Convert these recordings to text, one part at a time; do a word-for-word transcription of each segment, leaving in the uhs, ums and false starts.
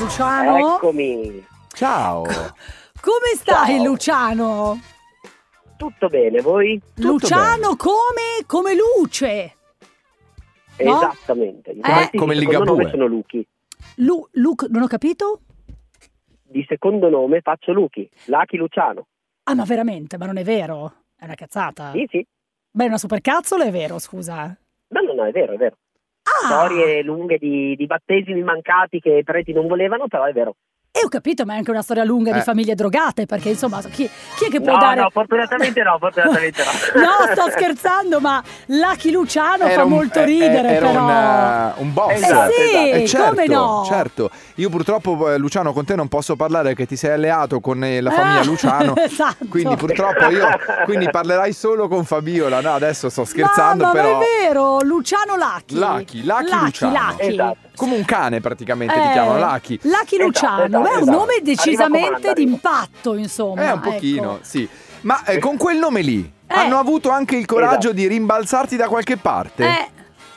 Luciano. Eccomi. Ciao. Come stai, Ciao. Luciano? Tutto bene, voi? Tutto Luciano bene. come come luce. No? Esattamente. Eh. Infatti, Come di Ligabue. secondo nome sono Luchi. Lu, Luc, non ho capito? Di secondo nome faccio Luchi. Lucky Luciano. Ah, ma veramente? Ma non è vero? È una cazzata. Sì, sì. Beh, è una supercazzola, è vero, scusa. No, no, no, è vero, è vero. Ah, Storie lunghe di, di battesimi mancati che i preti non volevano, però è vero. e ho capito, ma è anche una storia lunga di Eh. famiglie drogate, perché insomma, chi, chi è che può No, dare... no, fortunatamente no, fortunatamente no. No, sto scherzando, ma Lucky Luciano Era fa un- molto eh, ridere, era però. un, eh, un boss. Esatto, Eh sì, esatto. Eh, certo, come no? certo. Io purtroppo, eh, Luciano, con te non posso parlare perché ti sei alleato con eh, la famiglia Ah, Luciano. esatto. Quindi purtroppo io quindi parlerai solo con Fabiola. No, adesso sto scherzando, Mamma, però. ma è vero, Luciano Lucky. Lucky, Lucky Luciano. Lucky. Esatto. Come un cane praticamente ti Eh, chiamano Lucky. Lucky Esatto, Luciano, esatto, è un esatto. nome decisamente Arriva di comanda, impatto, insomma. Eh, un pochino, ecco. sì. Ma eh, con quel nome lì Eh. hanno avuto anche il coraggio Esatto. di rimbalzarti da qualche parte? Eh,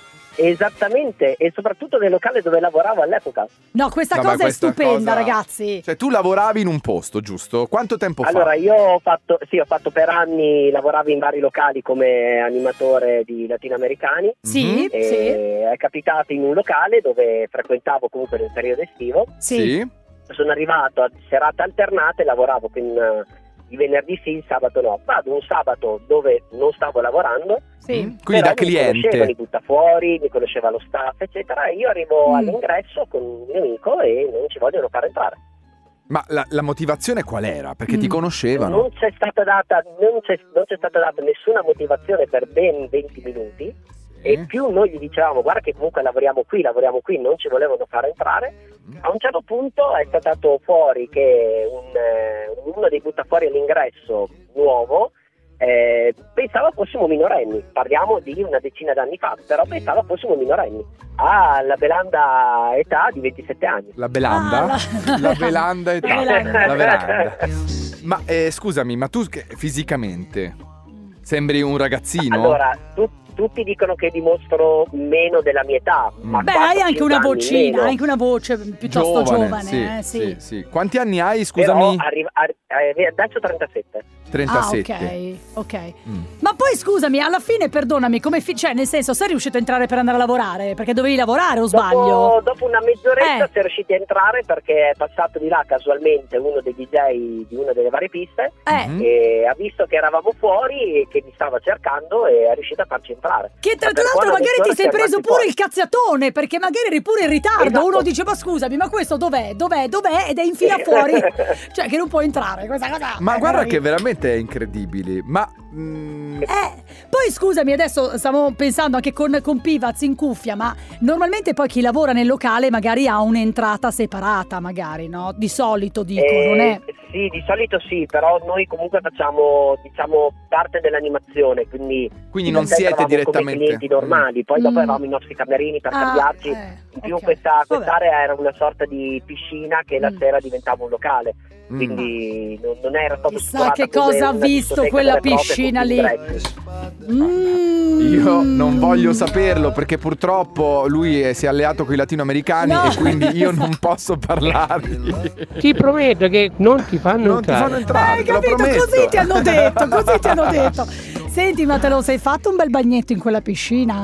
Esattamente, e soprattutto nel locale dove lavoravo all'epoca. no, questa No, ma cosa è questa stupenda, cosa- ragazzi. Cioè, tu lavoravi in un posto, giusto? Quanto tempo Allora, fa? io ho fatto, sì, ho fatto per anni, lavoravo in vari locali come animatore di latinoamericani. Sì, Mhm. E sì, è capitato in un locale dove frequentavo comunque nel periodo estivo. sì. Sono arrivato a serate alternate, lavoravo con, eh, il venerdì sì, il sabato no. Vado un sabato dove non stavo lavorando, sì. Mm. Quindi da però mi conoscevano cliente. i buttafuori, mi conosceva lo staff, eccetera. E io arrivo Mm. all'ingresso con un mio amico e non ci vogliono far entrare. Ma la, la motivazione qual era? Perché ti Mm. conoscevano. Non c'è stata data, non c'è, non c'è stata data nessuna motivazione per ben venti minuti. E più noi gli dicevamo guarda che comunque lavoriamo qui, lavoriamo qui, non ci volevano far entrare. A un certo punto è stato fuori che un, eh, uno dei buttafuori all'ingresso nuovo eh, pensava fossimo minorenni, parliamo di una decina d'anni fa, però pensava fossimo minorenni, ha la belanda età di ventisette anni. La belanda? Ah, la- la belanda età. La belanda. La veranda. Ma eh, scusami, ma tu che- fisicamente sembri un ragazzino? Allora, tu- tutti dicono che dimostro meno della mia età, ma Beh, quattro, hai anche cinque una anni vocina, meno. hai anche una voce piuttosto giovane, sì, eh, sì. sì, sì. Quanti anni hai, Però scusami? arriva, arri- eh, adesso trentasette. trentasette. Ah, ok, ok. Mm. Ma poi scusami, alla fine, perdonami, come fi- cioè, nel senso, sei riuscito a entrare per andare a lavorare? Perché dovevi lavorare o sbaglio? Dopo, dopo una mezz'oretta Eh. si è riusciti a entrare perché è passato di là casualmente uno dei D J di una delle varie piste Eh, Mhm. e ha visto che eravamo fuori e che mi stava cercando e è riuscito a farci entrare. che tra Ma per l'altro buona magari ti mezz'ora sei siamo preso rimasti pure fuori. il cazziatone, perché magari eri pure in ritardo. Esatto. Uno dice, ma scusami, ma questo dov'è? Dov'è? Dov'è? Ed è in fila fuori. Cioè, che non può entrare, questa cosa. Ma è guarda che meraviglia. veramente è incredibile. Ma mm, Eh, poi scusami, adesso stavo pensando anche con, con Pivaz in cuffia, ma normalmente poi chi lavora nel locale magari ha un'entrata separata, magari, no? Di solito dico, Eh, non è... Sì, di solito sì, però noi comunque facciamo diciamo parte dell'animazione, quindi quindi in non realtà siete eravamo direttamente come clienti normali, poi dopo Mm. avevamo i nostri camerini per Ah, cambiarci. eh, In più ok. questa, Vabbè. quest'area era una sorta di piscina che la Mm. sera diventava un locale, Mm. quindi non, non era stato Chissà che cosa ha visto quella piscina lì. Mm. Io non voglio saperlo perché purtroppo lui eh, si è alleato con i latinoamericani No. e quindi io non posso parlargli. Ti prometto che non ti fanno Non ti entrare. fanno entrare, Hai te lo capito? prometto. Così ti hanno detto, così ti hanno detto. Senti, ma te lo sei fatto un bel bagnetto in quella piscina?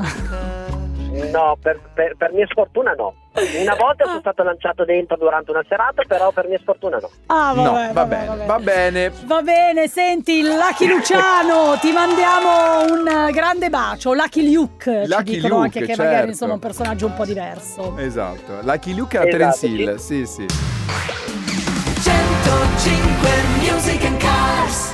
No, per, per, per mia sfortuna no. Una volta sono stato lanciato dentro durante una serata, però per mia sfortuna no. Ah, vabbè, No, vabbè, va bene, vabbè. va bene. Va bene, senti, Lucky Luciano, ti mandiamo un eh, grande bacio. Lucky Luke, ci Lucky dicono Luke, anche che certo. magari insomma è un personaggio un po' diverso. Esatto. Lucky Luke era Esatto, Terence Hill, sì, sì. centocinque Music and Cars.